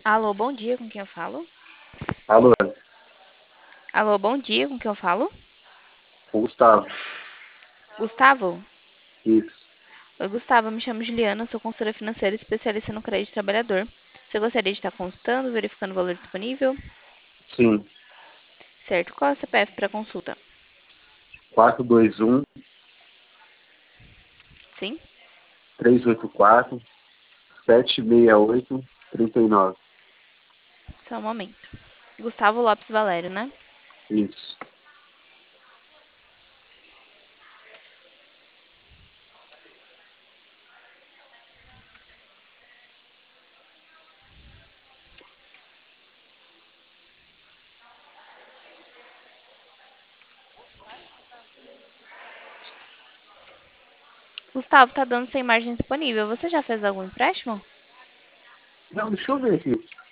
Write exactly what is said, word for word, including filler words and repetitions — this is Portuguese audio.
Alô, bom dia, com quem eu falo? Alô, Alô, bom dia, com quem eu falo? o Gustavo. Gustavo? Isso. Oi, Gustavo, eu me chamo Juliana, sou consultora financeira especialista no crédito trabalhador. Você gostaria de estar consultando, verificando o valor disponível? Sim. Certo, qual é o C P F para consulta? quatro dois um, Sim? três oito quatro, sete seis oito, três nove. Só um momento. Gustavo Lopes Valério, né? Isso. Gustavo, tá dando sem margem disponível. Você já fez algum empréstimo? Não, deixa eu ver aqui.